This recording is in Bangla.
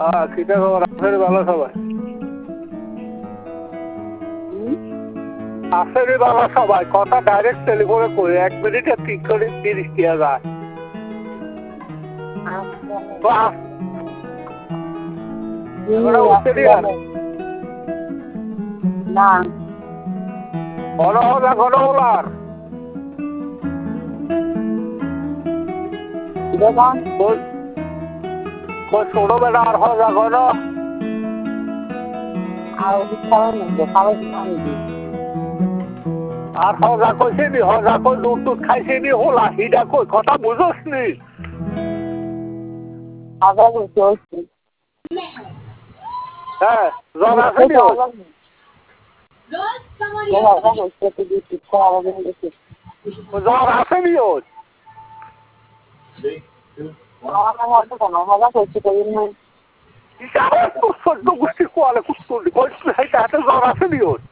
কিটা খবর আপনার ভালো সবাই আসেনি ভালো সবাই কথা ডাইরেক্ট টেলিফোনে করে 1 মিনিটে 330 টাকা যায় না ঘন হলা ঘন হলার দেখুন ছোট বেটা আর হজা ঘন আর খাবার আর হজা কইছে নি হজা কই দুধ টুধ খাইছে নি হলা হিডা কই কথা বুঝোস নি আবার চলছে হ্যাঁ জ্বর আছে নি জ্বর আছে নি ওর সদ্য গোষ্ঠী কোয়ালে কুস্তুলি কইছিল হাতে জ্বর আছে নি ওর